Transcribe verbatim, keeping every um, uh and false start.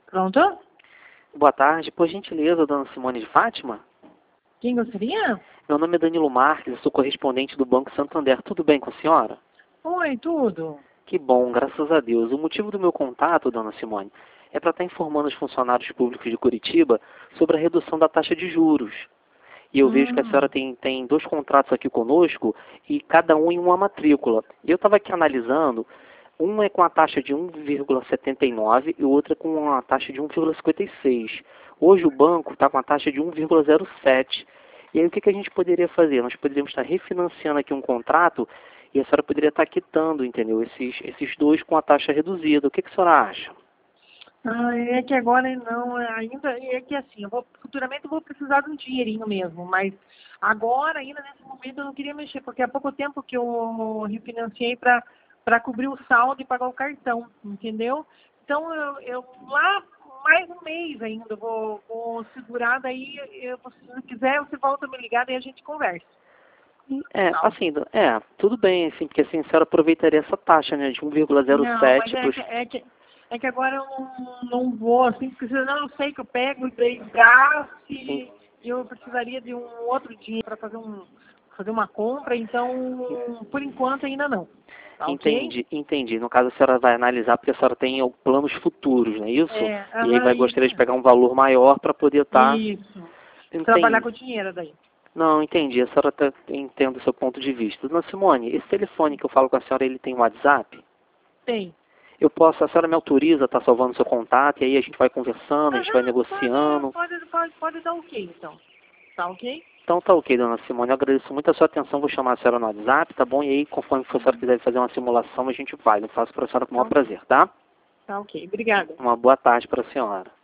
Pronto? Boa tarde, por gentileza, dona Simone de Fátima? Quem gostaria? Meu nome é Danilo Marques, eu sou correspondente do Banco Santander. Tudo bem com a senhora? Oi, tudo. Que bom, graças a Deus. O motivo do meu contato, dona Simone, é para estar informando os funcionários públicos de Curitiba sobre a redução da taxa de juros. E eu vejo que a Hum, senhora tem, tem dois contratos aqui conosco e cada um em uma matrícula. E eu estava aqui analisando, um é com a taxa de um vírgula setenta e nove e o outro é com a taxa de um vírgula cinquenta e seis. Hoje o banco está com a taxa de um vírgula zero sete. E aí o que, que a gente poderia fazer? Nós poderíamos estar refinanciando aqui um contrato e a senhora poderia estar quitando, entendeu? Esses, esses dois com a taxa reduzida. O que, que a senhora acha? ah, é que agora não, é ainda, é que assim, eu vou, futuramente eu vou precisar de um dinheirinho mesmo, mas agora, ainda nesse momento, eu não queria mexer, porque há pouco tempo que eu refinanciei para para cobrir o saldo e pagar o cartão, entendeu? Então, eu, eu lá mais um mês ainda, eu vou, vou segurar, daí, eu, se quiser, você volta a me ligar, daí a gente conversa. É, Não. assim, é, tudo bem, assim, porque assim, a senhora aproveitaria essa taxa, né, de Não, mas um vírgula zero sete é para os... que, é que, é que agora eu não, não vou, assim, porque senão eu sei que eu pego e dei gasto e eu precisaria de um outro dinheiro para fazer, um, fazer uma compra, então, por enquanto ainda não. Tá ok? Entendi, entendi. No caso, a senhora vai analisar porque a senhora tem ó, planos futuros, não é isso? É, E aí aham, vai isso gostaria de mesmo. pegar um valor maior para poder estar... Isso. Trabalhar Entendi. com dinheiro daí. Não, entendi. A senhora tá, entendo o seu ponto de vista. Dona Simone, esse telefone que eu falo com a senhora, ele tem WhatsApp? Tem. Eu posso, a senhora me autoriza a estar salvando seu contato e aí a gente vai conversando, a gente vai Aham, pode, negociando. pode, pode, pode dar ok, então. Tá ok? Então tá ok, dona Simone. Eu agradeço muito a sua atenção. Vou chamar a senhora no WhatsApp, tá bom? E aí, conforme a senhora quiser fazer uma simulação, a gente vai. Eu faço para a senhora com o maior Então, prazer, tá? tá ok. Obrigada. Uma boa tarde para a senhora.